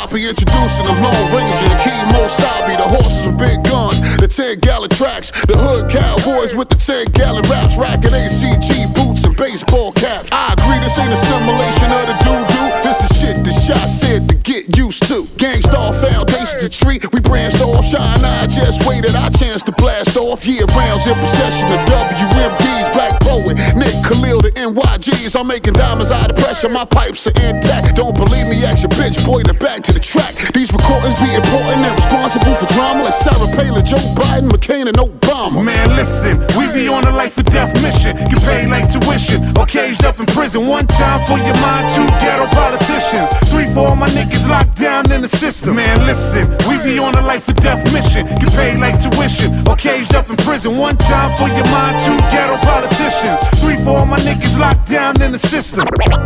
Poppy introducing them Lone Ranger and Kimo Sabi, the horses with big guns, the 10-gallon tracks, the hood cowboys with the 10-gallon raps, racking ACG boots and baseball caps. I agree, this ain't a simulation of the doo-doo. This is shit the shot said to get used to. Gangstar foundation to treat, we branched off. Shine, I just waited our chance to blast off. Year rounds in possession of WMDs, Black Poet, Nick Khalil, the NYGs. I'm making diamonds out of pressure, my pipes are intact. Don't believe me, ask your bitch, pointing back to the track. These recordings be important and responsible for drama like Sarah Palin, Joe Biden, McCain, and Obama. Man, listen, we be on a life or death mission. Get paid like tuition or caged up in prison. One time for your mind, two ghetto politicians. Three for all my niggas locked down in the system. Man, listen, we be on a life or death mission. Get paid like tuition or caged up in prison. One time for your mind, two ghetto politicians. Three for all my niggas locked down in the system.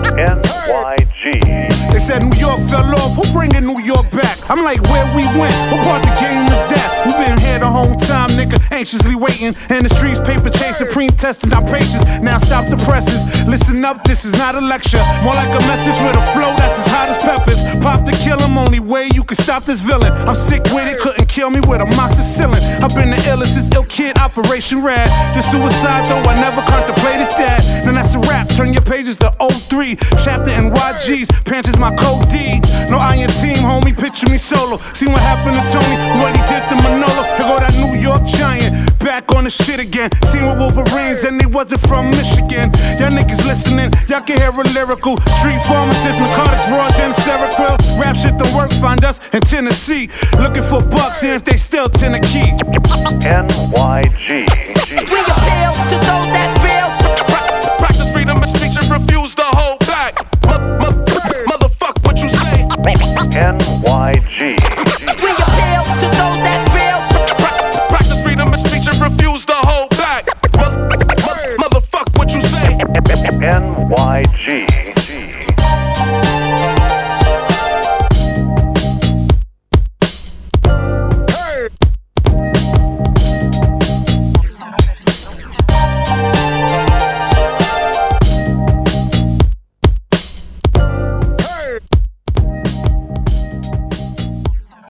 NYG. They said New York fell off, who bringing New York back? I'm like, where we went? What part the game is that? We been here the whole time, nigga, anxiously waiting. In the streets, paper chasing, pre-testing our patience. Now stop the presses, listen up, this is not a lecture. More like a message with a flow that's as hot as peppers. Pop to kill him, only way you can stop this villain. I'm sick with it, couldn't kill me with amoxicillin. I've been the illest, this ill kid, Operation Rad. The suicide though, I never contemplated that. Then that's a wrap, turn your pages to 03. Chapter NYG's, Panthers my code D. No iron team, homie, picture me solo. See what happened to Tony, what he did to Manolo. Here go that New York Giant, back on the shit again. Seen with Wolverines and they wasn't from Michigan. Y'all niggas listening, y'all can hear a lyrical. Street pharmacist, narcotics, raw, then Seroquel. Rap shit don't work, find us in Tennessee. Looking for bucks, see if they still tend to keep. NYG.